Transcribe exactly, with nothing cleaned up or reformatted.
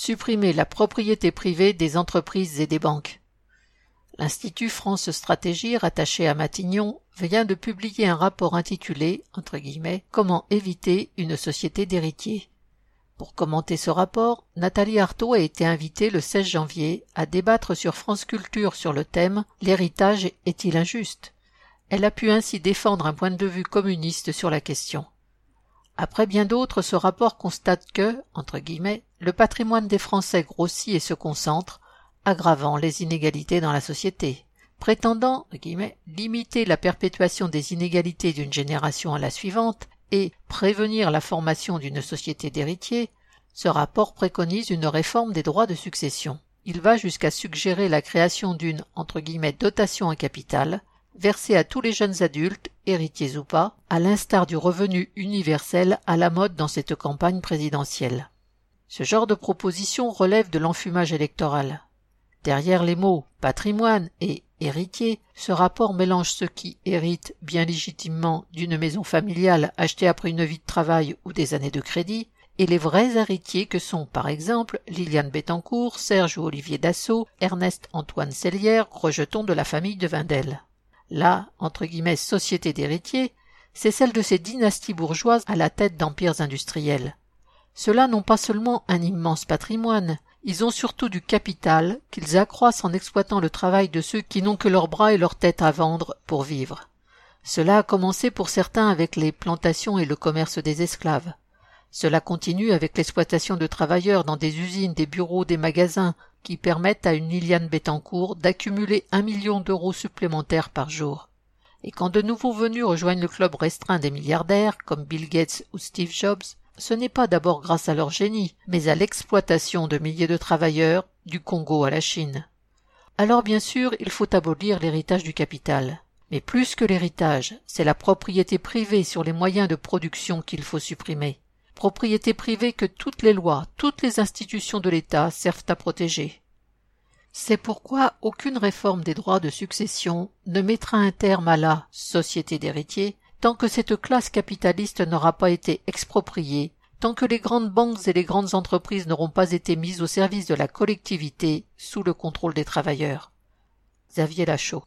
supprimer la propriété privée des entreprises et des banques. L'Institut France Stratégie, rattaché à Matignon, vient de publier un rapport intitulé entre guillemets, « Comment éviter une société d'héritiers ». Pour commenter ce rapport, Nathalie Arthaud a été invitée le seize janvier à débattre sur France Culture sur le thème « L'héritage est-il injuste ?» Elle a pu ainsi défendre un point de vue communiste sur la question. Après bien d'autres, ce rapport constate que, entre guillemets, le patrimoine des Français grossit et se concentre, aggravant les inégalités dans la société. Prétendant, entre guillemets, limiter la perpétuation des inégalités d'une génération à la suivante et prévenir la formation d'une société d'héritiers, ce rapport préconise une réforme des droits de succession. Il va jusqu'à suggérer la création d'une, entre guillemets, dotation en capital, versée à tous les jeunes adultes, héritiers ou pas, à l'instar du revenu universel à la mode dans cette campagne présidentielle. Ce genre de proposition relève de l'enfumage électoral. Derrière les mots « patrimoine » et « héritier », ce rapport mélange ceux qui héritent bien légitimement d'une maison familiale achetée après une vie de travail ou des années de crédit, et les vrais héritiers que sont par exemple Liliane Bettencourt, Serge ou Olivier Dassault, Ernest Antoine Sellière, rejetons de la famille de Wendel. La, entre guillemets, société d'héritiers, c'est celle de ces dynasties bourgeoises à la tête d'empires industriels. Ceux-là n'ont pas seulement un immense patrimoine, ils ont surtout du capital qu'ils accroissent en exploitant le travail de ceux qui n'ont que leurs bras et leur tête à vendre pour vivre. Cela a commencé pour certains avec les plantations et le commerce des esclaves. Cela continue avec l'exploitation de travailleurs dans des usines, des bureaux, des magasins qui permettent à une Liliane Bettencourt d'accumuler un million d'euros supplémentaires par jour. Et quand de nouveaux venus rejoignent le club restreint des milliardaires, comme Bill Gates ou Steve Jobs, ce n'est pas d'abord grâce à leur génie, mais à l'exploitation de milliers de travailleurs, du Congo à la Chine. Alors bien sûr, il faut abolir l'héritage du capital. Mais plus que l'héritage, c'est la propriété privée sur les moyens de production qu'il faut supprimer. Propriété privée que toutes les lois, toutes les institutions de l'État servent à protéger. C'est pourquoi aucune réforme des droits de succession ne mettra un terme à la société d'héritiers tant que cette classe capitaliste n'aura pas été expropriée, tant que les grandes banques et les grandes entreprises n'auront pas été mises au service de la collectivité sous le contrôle des travailleurs. Xavier Lachaud.